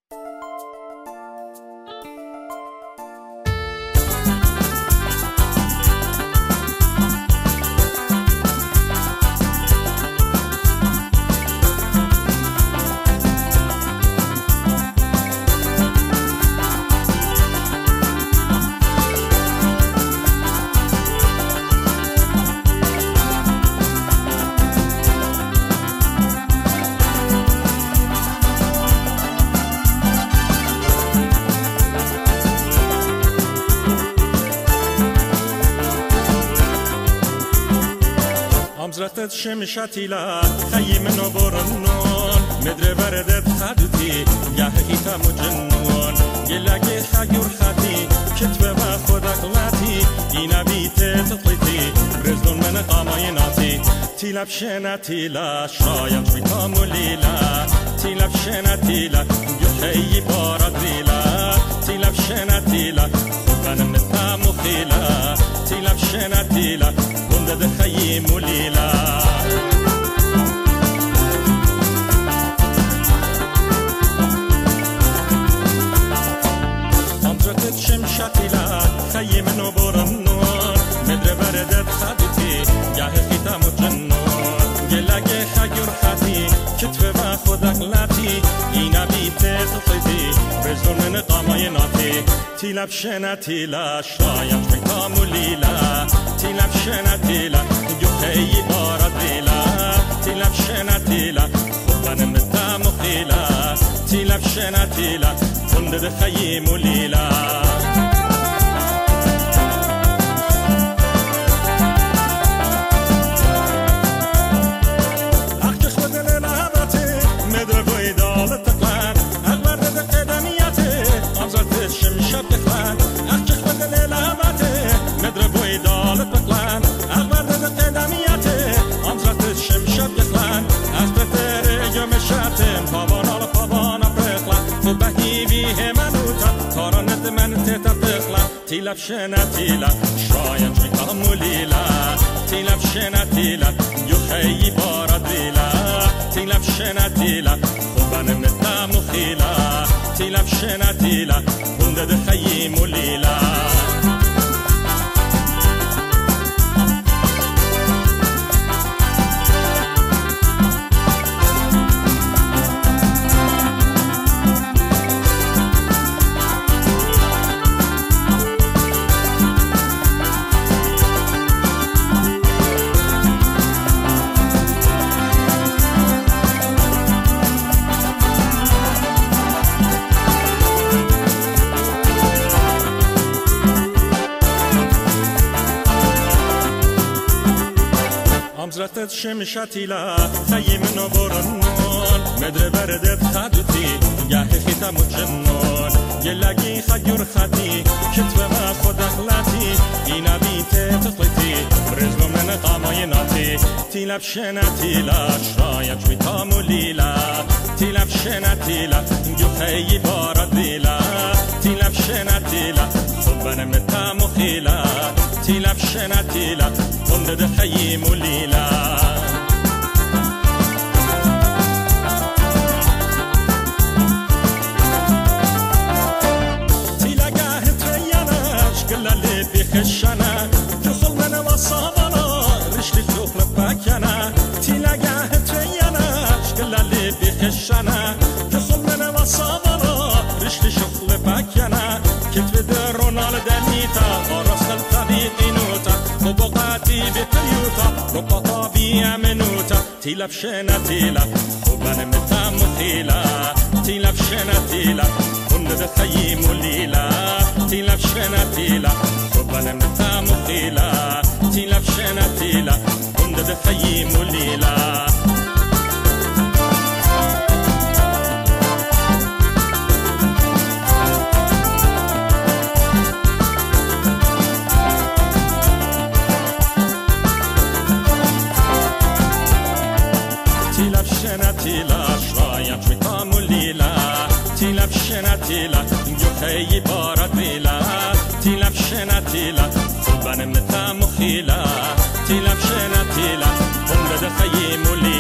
زرتت شمشتی لا خیی منو برنون مدر بردت خدتی یه حقیقم و جنون یه لگه خیور خطی کتبه و خودک لطی اینا بیته تطلیتی برزدون من قامای ناتی تیلب شنتی لا شاید شوی کامولی لا تیلب شنتی لا یخیی بارد ریلا تیلب شنتی لا خوبنم نتام و خیلا تیلب شنتی لا ده خيم وليلة أمزرتت شمشتي لا خيم نبورنون مدر بردت خدتي يا ختام الجنون جلاجي خير خدي كتف خودك لاتي إينا بيت تطيتي بزون من قامي ناتي تيلب شنتي لا شايم ختام وليلة تیلب شنتیلا یخی بارد ریلا تیلب شنتیلا خوبن متام و خیلا تیلب شنتیلا فندد خیم و لیلا اخجخ بدن لحظتی مدرگوی دالت تقلن اقبر ده قدمیتی امزرت شمشب تقلن اخجخ بدن لحظتی مدرگوی دالت تقلن اقبر ده قدمیتی امزرت شمشب تقلن اختر یوم شتم پاوانا پرقلن و بهیوی همنوتا کارانت من تتا تقلن تیلب شنتیلا شاید شوی کامولیلا تیلب شنتیلا یخی بارد ریلا تیلب شنتیلا خوبن متام و خیلا تیلب شنتیلا بنده خیم و لیلا امزرتت شمشتی لا خیی منو برنون مدر بردت خدتی یه خیتم و جنون یه لگی خیور خدی کتبه و خودک لطی اینا بیته تطلیتی برزنو من قامای ناتی تیلب شنتیلا شاید شوی کامولیلا تیلب شنتیلا یخی بارد ریلا تیلب شنتیلا خوبن متام و خیلا تیلب شنتیلا بنده خیم و لیلا تیلگه تریانش گلالی بخشنه دخل من وصابنا رشلی شخل بکنه تیلگه تریانش گلالی بخشنه دخل من وصابنا رشلی شخل بکنه کتب درونال دنیتا آراس خلطبیقی نوتا وبقاتي بقيوتا وبقابي منوتا تيلب شنتيلا خوبن متام وخيلا تيلب شنتيلا بند خيم وليلا تيلب شنتيلا خوبن متام وخيلا تيلب شنتيلا بند خيم وليلا شنتیلا شاید شوی کامولیلا تیلب شنتیلا یخی بارد ریلا تیلب شنتیلا خوبن متام و خیلا تیلب شنتیلا بند خیی مولی